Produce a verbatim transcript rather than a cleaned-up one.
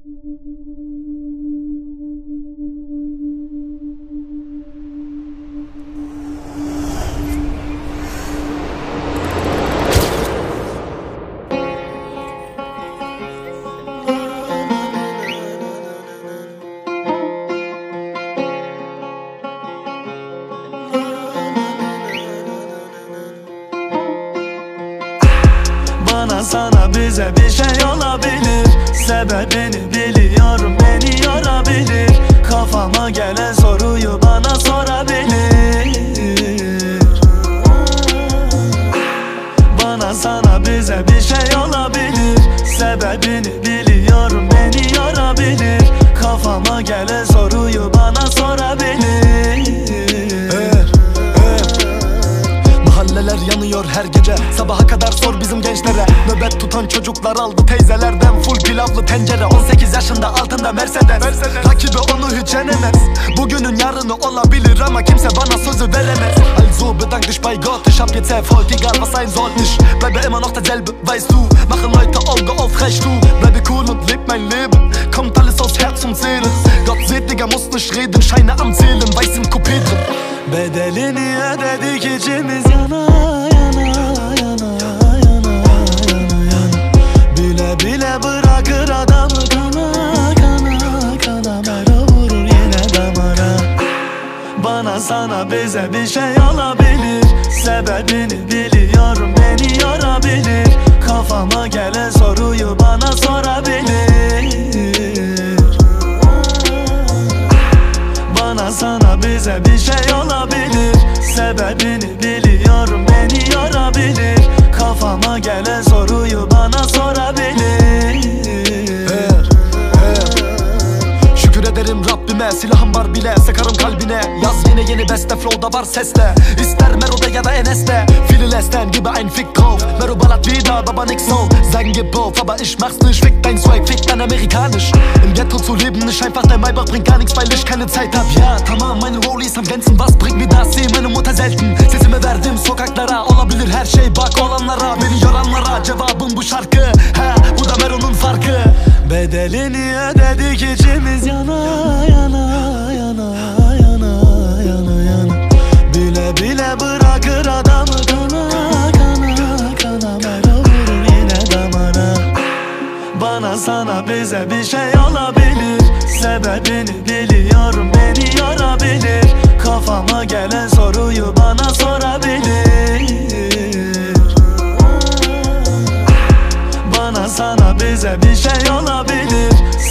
Bana sana bize bir şey olabilir. Sebebini biliyorum, beni yorabilir. Kafama gelen soruyu bana sorabilir. Bana sana bize bir şey olabilir. Sebebini biliyorum, beni yorabilir. Kafama gelen soruyu bana sorabilir. Evet, evet. Mahalleler yanıyor her gece, sabaha kadar sor bizim gençlere. Nöbet tutan çocuklar aldı teyzelerden full pilavlı tencere. On sekiz yaşında altında Mercedes, Mercedes. Rakibi onu hiç yenemez. Bugünün yarını olabilir ama kimse bana sözü veremez. Also bedank dich bei Gott, ich hab jetzt Erfolg, egal was sein soll. Ich bleibe immer noch derselbe, weißt du. Machen Leute Auge auf, recht du. Bleibe cool und leb mein Leben, kommt alles aus Herz und Seele. Gott seht, Digga, muss nicht reden, Scheine am Zählen, weiß im Coupé drin. Bedelini ödedik, içimiz yana yana yana yana yana yana. Bile bile bırakır adamı kana kana kana. Mero vurur yine damara. Bana sana bize bir şey olabilir. Sebebini biliyorum, beni yorabilir. Kafama gelen soruyu bana sorabilir. Bana sana bize bir şey olabilir. Sebebini biliyorum, beni yorabilir. Kafama gelen soruyu bana sorabilir. Evet, evet. Şükür ederim Rabbime, silahım var bile, sıkarım kalbine. Yaz yine yeni beste, flow'da var sesle. İster Mero'da ya da Enes'te. Viele lästern, gebe ein Fick drauf. Mero ballert wieder, aber nix auf. Sein gib auf, aber ich mach's nicht. Fick dein Swag, fick dein amerikanisch. Im Ghetto zu leben ist einfach, dein Maybach bringt gar nichts, weil ich keine Zeit hab. Ja tamam, meine Rollies am glänzen, was bringt mir das? Seh meine Mutter selten, sesimi verdim sokaklara. Olabilir her şey, bak olanlara, beni yoranlara. Cevabım bu şarkı, ha bu da Mero'nun farkı. Bedelini ödedik, içimiz yana yana yana yana yana yana. Bile bile bırakır adamı kana kana kana. Mero vurur yine damara. Bana sana bize bir şey olabilir. Sebebini biliyorum, beni yorabilir. Kafama gelen soruyu bana sorabilir. Bana sana bize bir şey olabilir.